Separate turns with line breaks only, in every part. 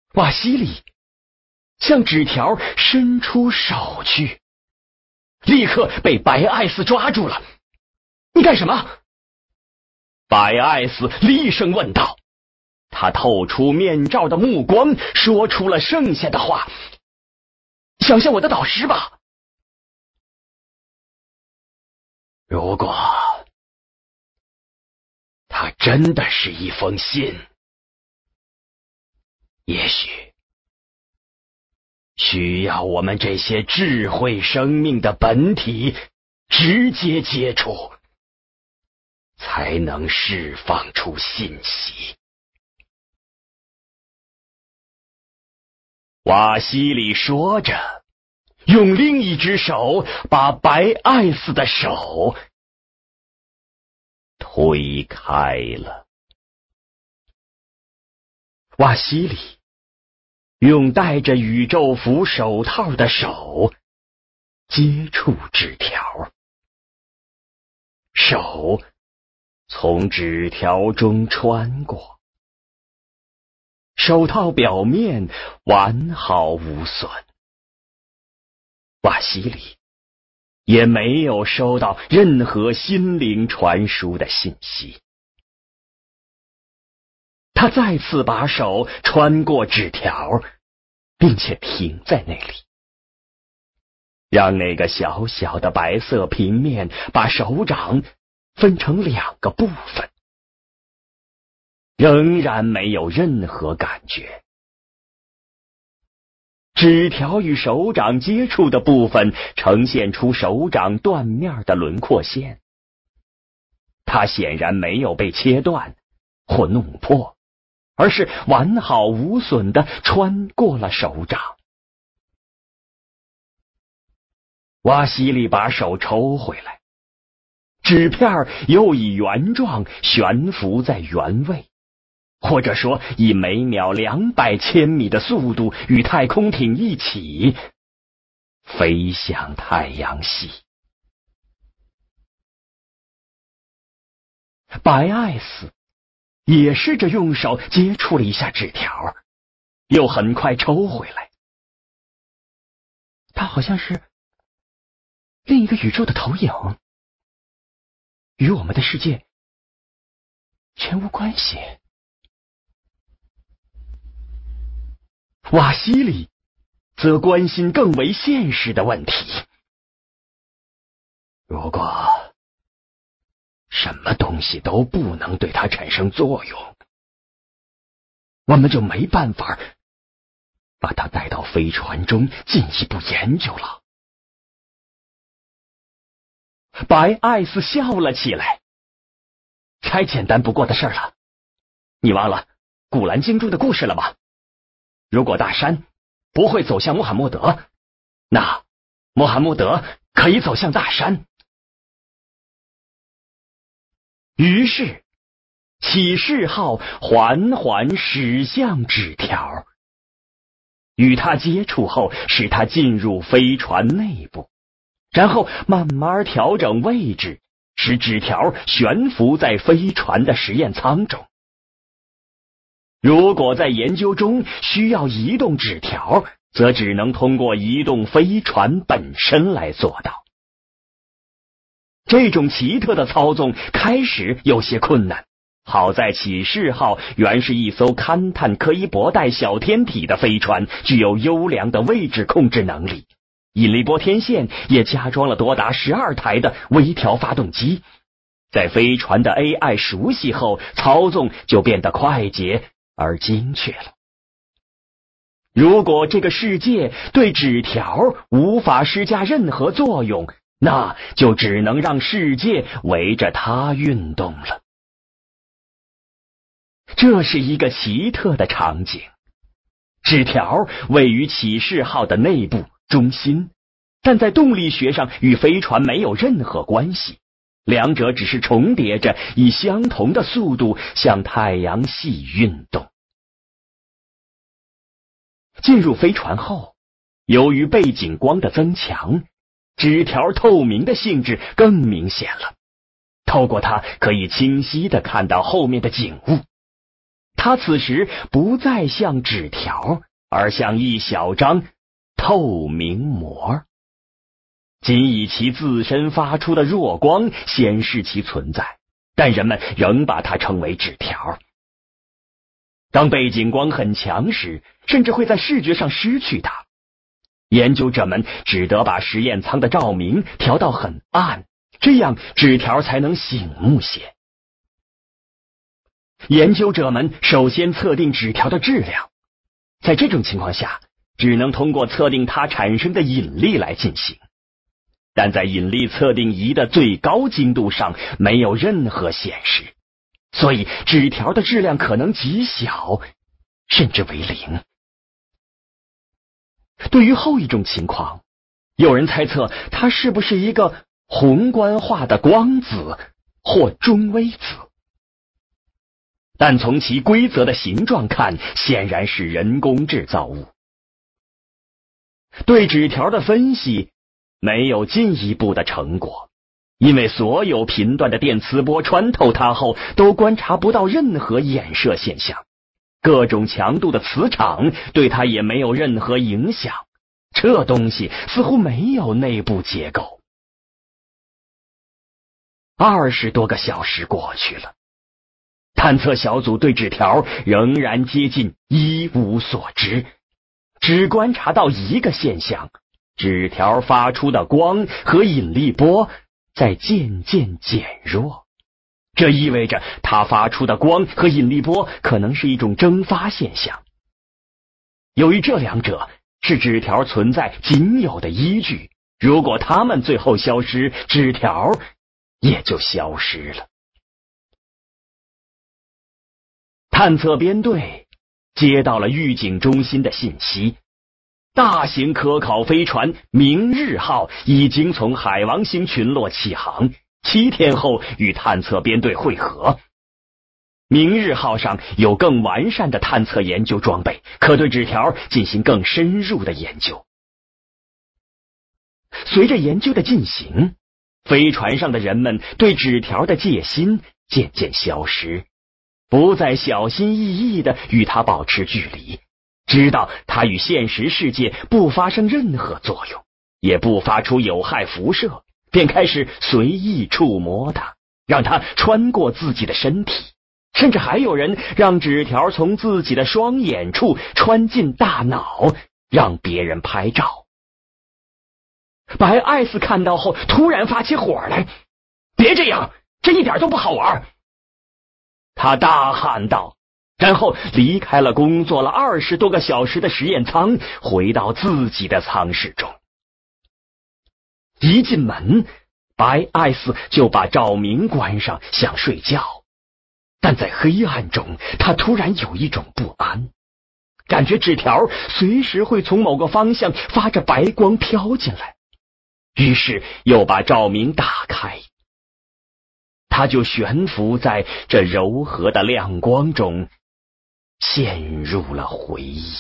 瓦西里向纸条伸出手去，立刻被白艾斯抓住了。你干什么？白艾斯厉声问道。他透出面罩的目光说出了剩下的话：想想我的导师吧。如果它真的是一封信，也许需要我们这些智慧生命的本体直接接触，才能释放出信息。瓦西里说着，用另一只手把白艾斯的手推开了。瓦西里用戴着宇宙服手套的手接触纸条，手从纸条中穿过，手套表面完好无损。瓦西里也没有收到任何心灵传输的信息。他再次把手穿过纸条，并且停在那里，让那个小小的白色平面把手掌分成2个部分。仍然没有任何感觉。纸条与手掌接触的部分呈现出手掌断面的轮廓线，它显然没有被切断或弄破，而是完好无损地穿过了手掌。瓦西里把手抽回来，纸片又以原状悬浮在原位，或者说以每秒200千米的速度与太空艇一起飞向太阳系。白艾斯也试着用手接触了一下纸条，又很快抽回来。它好像是另一个宇宙的投影，与我们的世界全无关系。瓦西里则关心更为现实的问题：如果什么东西都不能对它产生作用，我们就没办法把它带到飞船中进一步研究了。白艾斯笑了起来：太简单不过的事了，你忘了古兰经中的故事了吗？如果大山不会走向穆罕默德，那穆罕默德可以走向大山。于是启示号缓缓驶向纸条，与它接触后使它进入飞船内部，然后慢慢调整位置，使纸条悬浮在飞船的实验舱中。如果在研究中需要移动纸条，则只能通过移动飞船本身来做到。这种奇特的操纵开始有些困难，好在启示号原是一艘勘探可以泊带小天体的飞船，具有优良的位置控制能力。引力波天线也加装了多达12台的微调发动机。在飞船的 AI 熟悉后，操纵就变得快捷而精确了。如果这个世界对纸条无法施加任何作用，那就只能让世界围着它运动了。这是一个奇特的场景。纸条位于启示号的内部中心，但在动力学上与飞船没有任何关系，两者只是重叠着，以相同的速度向太阳系运动。进入飞船后，由于背景光的增强，纸条透明的性质更明显了。透过它可以清晰地看到后面的景物。 它此时不再像纸条，而像一小张透明膜，仅以其自身发出的弱光显示其存在，但人们仍把它称为纸条。当背景光很强时，甚至会在视觉上失去它。研究者们只得把实验舱的照明调到很暗，这样纸条才能醒目些。研究者们首先测定纸条的质量，在这种情况下，只能通过测定它产生的引力来进行。但在引力测定仪的最高精度上没有任何显示，所以纸条的质量可能极小，甚至为零。对于后一种情况，有人猜测它是不是一个宏观化的光子或中微子，但从其规则的形状看，显然是人工制造物。对纸条的分析没有进一步的成果，因为所有频段的电磁波穿透它后都观察不到任何衍射现象，各种强度的磁场对它也没有任何影响，这东西似乎没有内部结构。20多个小时过去了，探测小组对纸条仍然接近一无所知，只观察到一个现象：纸条发出的光和引力波在渐渐减弱。这意味着它发出的光和引力波可能是一种蒸发现象。由于这两者是纸条存在仅有的依据，如果它们最后消失，纸条也就消失了。探测编队接到了预警中心的信息，大型科考飞船明日号已经从海王星群落起航，7天后与探测编队会合。明日号上有更完善的探测研究装备，可对纸条进行更深入的研究。随着研究的进行，飞船上的人们对纸条的戒心渐渐消失，不再小心翼翼地与它保持距离，知道它与现实世界不发生任何作用，也不发出有害辐射，便开始随意触摸它，让它穿过自己的身体，甚至还有人让纸条从自己的双眼处穿进大脑，让别人拍照。白艾斯看到后突然发起火来：“别这样，这一点都不好玩！”他大喊道，然后离开了工作了20多个小时的实验舱，回到自己的舱室中。一进门，白艾斯就把照明关上，想睡觉。但在黑暗中，他突然有一种不安，感觉纸条随时会从某个方向发着白光飘进来，于是又把照明打开。他就悬浮在这柔和的亮光中，陷入了回忆。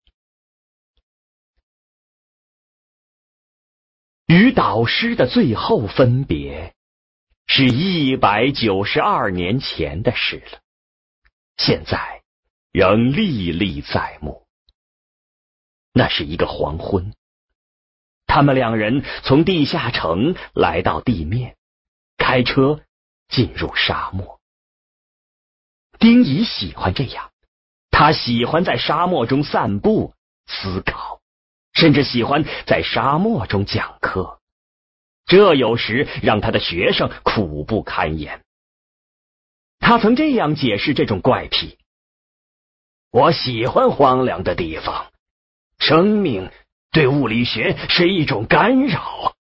与导师的最后分别是192年前的事了，现在仍历历在目。那是一个黄昏，他们两人从地下城来到地面，开车进入沙漠。丁仪喜欢这样，他喜欢在沙漠中散步、思考，甚至喜欢在沙漠中讲课。这有时让他的学生苦不堪言。他曾这样解释这种怪癖：我喜欢荒凉的地方，生命对物理学是一种干扰。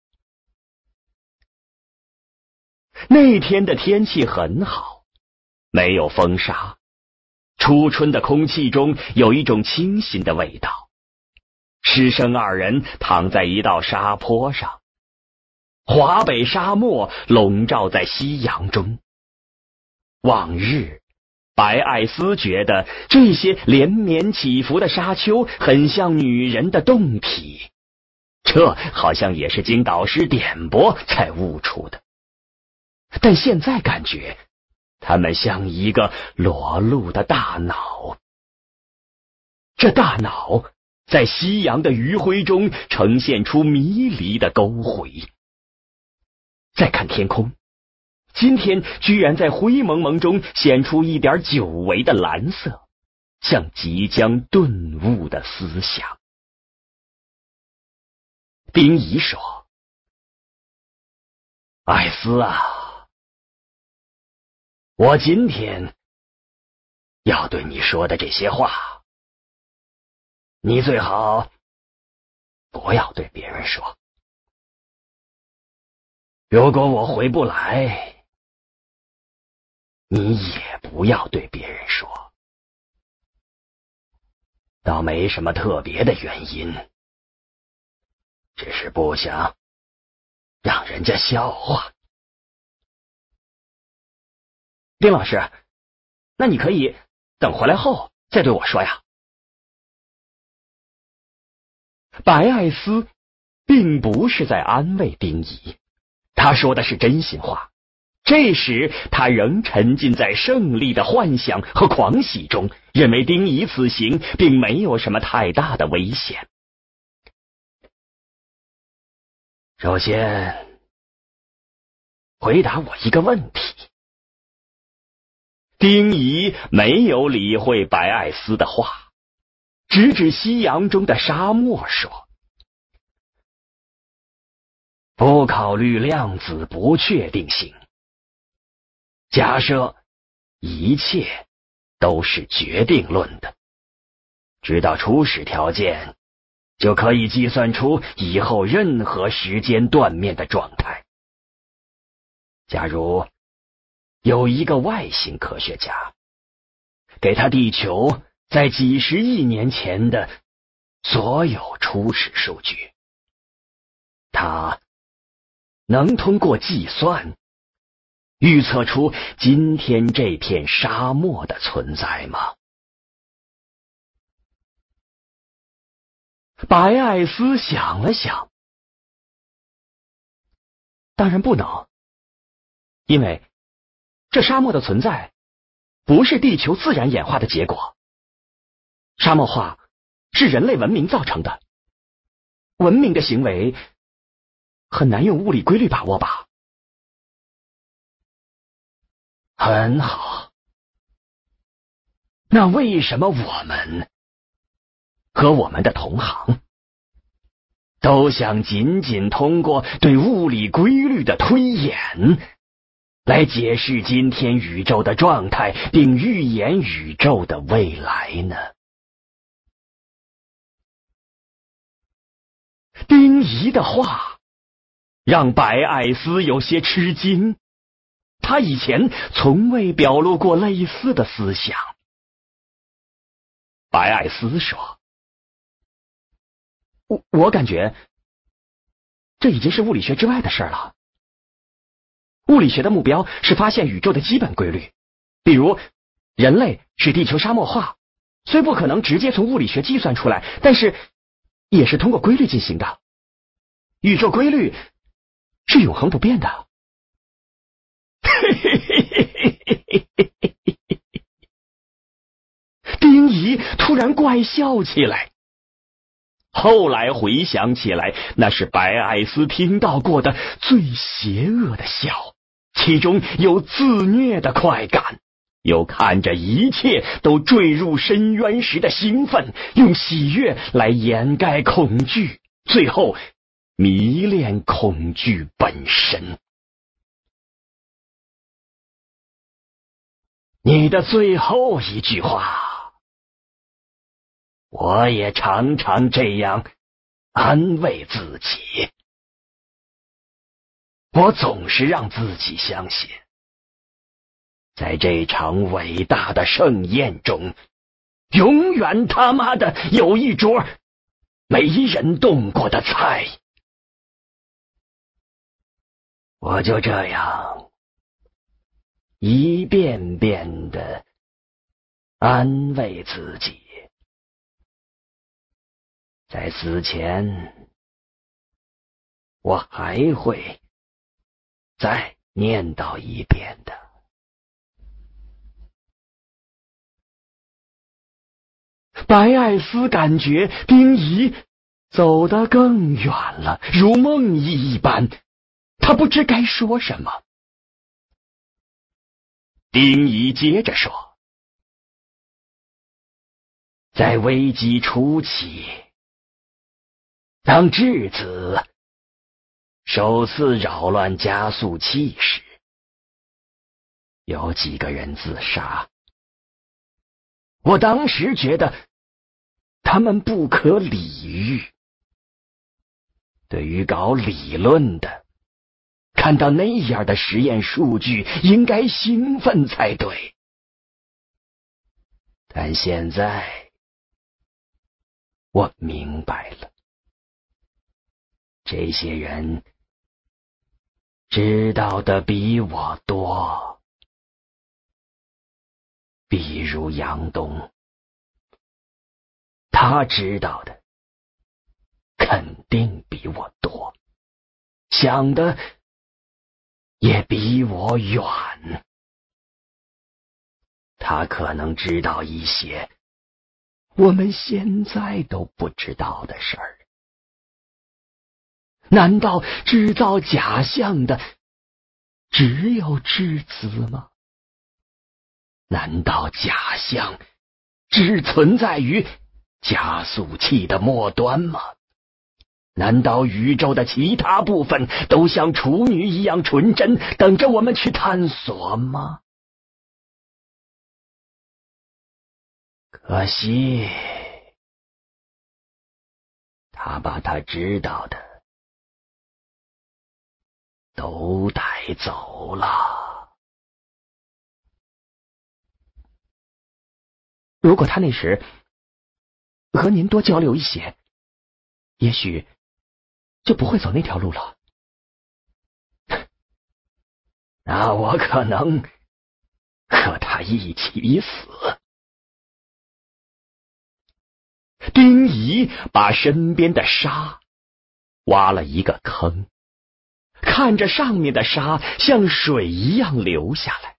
那天的天气很好，没有风沙，初春的空气中有一种清新的味道。师生二人躺在一道沙坡上，华北沙漠笼罩在夕阳中。往日白艾斯觉得这些连绵起伏的沙丘很像女人的胴体，这好像也是经导师点拨才悟出的。但现在感觉它们像一个裸露的大脑，这大脑在夕阳的余晖中呈现出迷离的沟回。再看天空，今天居然在灰蒙蒙中显出一点久违的蓝色，像即将顿悟的思想。丁仪说：“艾斯啊，我今天要对你说的这些话，你最好不要对别人说。如果我回不来，你也不要对别人说。倒没什么特别的原因，只是不想让人家笑话。丁老师，那你可以等回来后再对我说呀。”白艾斯并不是在安慰丁仪，他说的是真心话。这时他仍沉浸在胜利的幻想和狂喜中，认为丁仪此行并没有什么太大的危险。首先，回答我一个问题。丁仪没有理会白艾斯的话，指指夕阳中的沙漠说：“不考虑量子不确定性，假设一切都是决定论的，知道初始条件，就可以计算出以后任何时间断面的状态。假如有一个外星科学家，给他地球在几十亿年前的所有初始数据，他能通过计算预测出今天这片沙漠的存在吗？”白艾斯想了想，当然不能，因为这沙漠的存在不是地球自然演化的结果，沙漠化是人类文明造成的，文明的行为很难用物理规律把握吧。很好，那为什么我们和我们的同行都想仅仅通过对物理规律的推演来解释今天宇宙的状态，并预言宇宙的未来呢？丁仪的话让白艾斯有些吃惊，他以前从未表露过类似的思想。白艾斯说：“我感觉这已经是物理学之外的事了。物理学的目标是发现宇宙的基本规律，比如人类使地球沙漠化，虽不可能直接从物理学计算出来，但是也是通过规律进行的。宇宙规律是永恒不变的。”丁仪突然怪笑起来。后来回想起来，那是白艾斯听到过的最邪恶的笑，其中有自虐的快感，有看着一切都坠入深渊时的兴奋，用喜悦来掩盖恐惧，最后迷恋恐惧本身。你的最后一句话，我也常常这样安慰自己。我总是让自己相信，在这场伟大的盛宴中，永远他妈的有一桌没人动过的菜。我就这样一遍遍地安慰自己，在死前我还会再念叨一遍的。 白艾斯感觉丁仪走得更远了，如梦呓一般，他不知该说什么。丁仪接着说：在危机初期，当质子首次扰乱加速器时，有几个人自杀。我当时觉得他们不可理喻。对于搞理论的，看到那样的实验数据应该兴奋才对。但现在我明白了，这些人知道的比我多。比如杨东，他知道的肯定比我多，想的也比我远。他可能知道一些我们现在都不知道的事儿。难道制造假象的只有质子吗？难道假象只存在于加速器的末端吗？难道宇宙的其他部分都像处女一样纯真，等着我们去探索吗？可惜，他把他知道的都带走了。如果他那时和您多交流一些，也许就不会走那条路了。那我可能和他一起死。丁仪把身边的沙挖了一个坑，看着上面的沙像水一样流下来。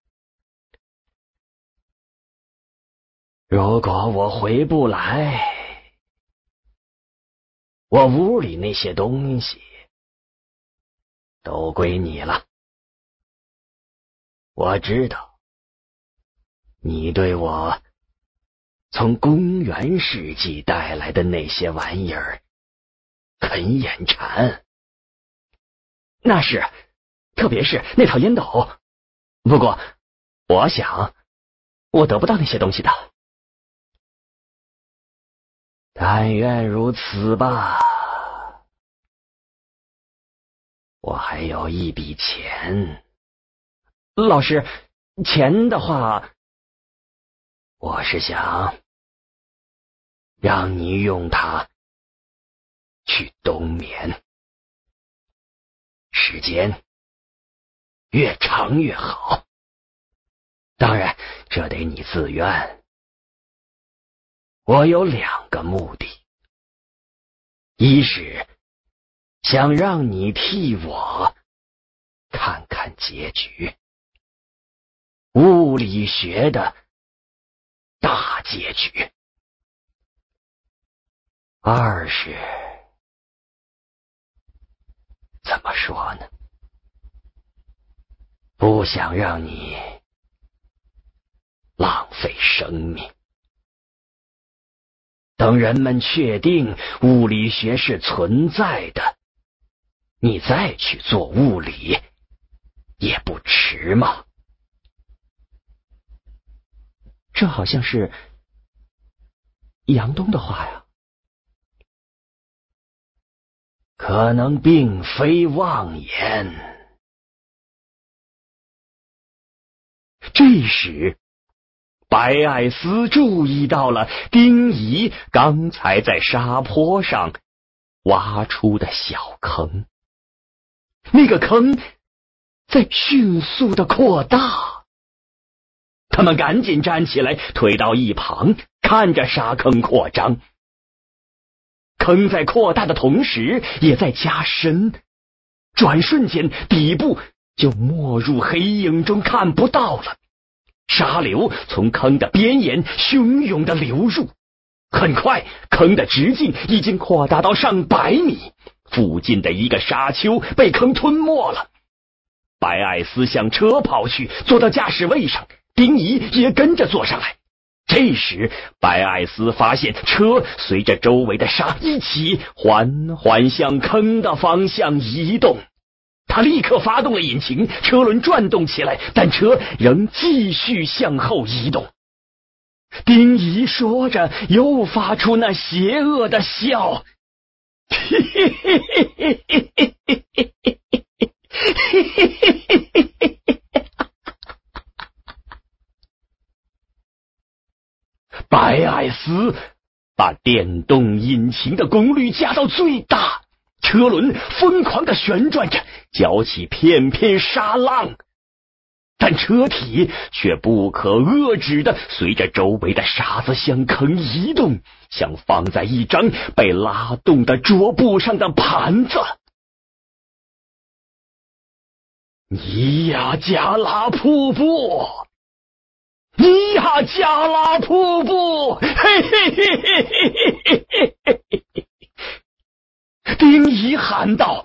如果我回不来，我屋里那些东西都归你了。我知道你对我从公元世纪带来的那些玩意儿很眼馋。那是，特别是那套烟斗。不过我想我得不到那些东西的。但愿如此吧。我还有一笔钱。老师，钱的话，我是想让你用它去冬眠，时间越长越好。当然，这得你自愿。我有2个目的，一是想让你替我看看结局，物理学的大结局；二是怎么说呢？不想让你浪费生命。等人们确定物理学是存在的，你再去做物理也不迟嘛。这好像是杨东的话呀。可能并非妄言。这时白艾斯注意到了丁仪刚才在沙坡上挖出的小坑，那个坑在迅速的扩大。他们赶紧站起来，退到一旁，看着沙坑扩张。坑在扩大的同时也在加深，转瞬间底部就没入黑影中，看不到了。沙流从坑的边沿汹涌的流入， 很快，坑的直径已经扩大到上百米，附近的一个沙丘被坑吞没了。白艾斯向车跑去，坐到驾驶位上，丁仪也跟着坐上来。这时，白艾斯发现车随着周围的沙一起缓缓向坑的方向移动。他立刻发动了引擎，车轮转动起来，但车仍继续向后移动。丁仪说着，又发出那邪恶的笑。白艾斯把电动引擎的功率加到最大，车轮疯狂地旋转着，搅起片片沙浪。但车体却不可遏制地随着周围的沙子向坑移动，像放在一张被拉动的桌布上的盘子。尼亚加拉瀑布，尼亚加拉瀑布，嘿嘿嘿嘿嘿嘿嘿嘿！丁仪喊道。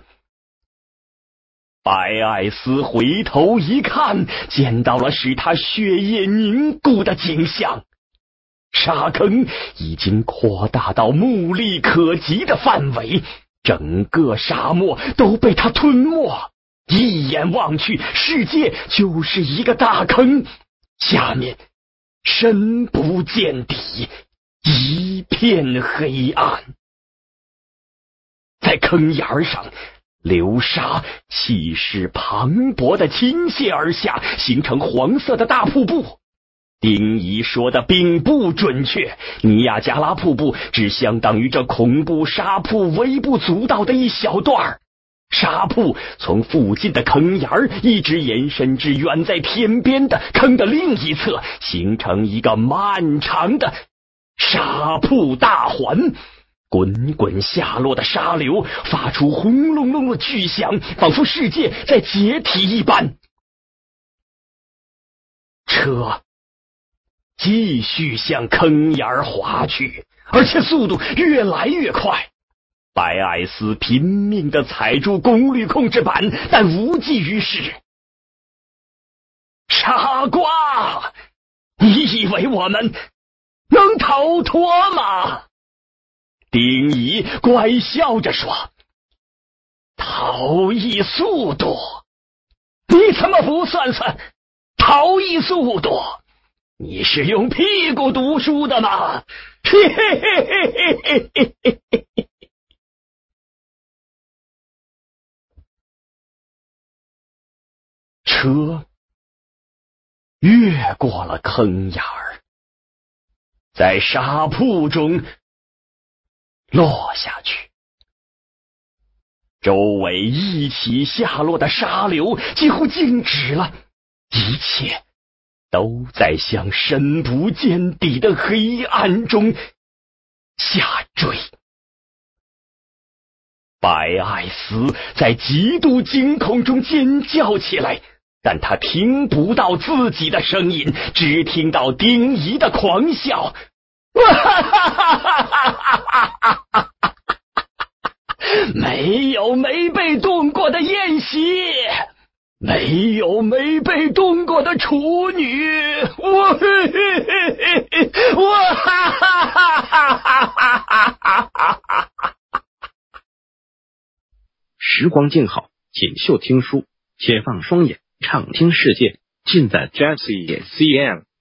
白艾斯回头一看，见到了使他血液凝固的景象。沙坑已经扩大到目力可及的范围，整个沙漠都被他吞没。一眼望去，世界就是一个大坑，下面深不见底，一片黑暗。在坑沿上，流沙气势磅礴地倾泻而下，形成黄色的大瀑布。丁仪说的并不准确，尼亚加拉瀑布只相当于这恐怖沙瀑微不足道的一小段。沙瀑从附近的坑沿一直延伸至远在天边的坑的另一侧，形成一个漫长的沙瀑大环。滚滚下落的沙流发出轰隆隆的巨响，仿佛世界在解体一般。车继续向坑沿滑去，而且速度越来越快。白艾斯拼命地踩住功率控制板，但无济于事。傻瓜，你以为我们能逃脱吗？丁仪怪笑着说。逃逸速度？你怎么不算算逃逸速度？你是用屁股读书的吗？嘿嘿嘿嘿嘿嘿嘿嘿！车越过了坑眼儿，在沙瀑中落下去。周围一起下落的沙流几乎静止了，一切都在向深不见底的黑暗中下坠。白艾斯在极度惊恐中尖叫起来，但他听不到自己的声音，只听到丁仪的狂笑。没有没被动过的宴席，没有没被动过的处女，
时光静好，锦绣听书，解放双眼，畅听世界，尽在 Jazzy CM。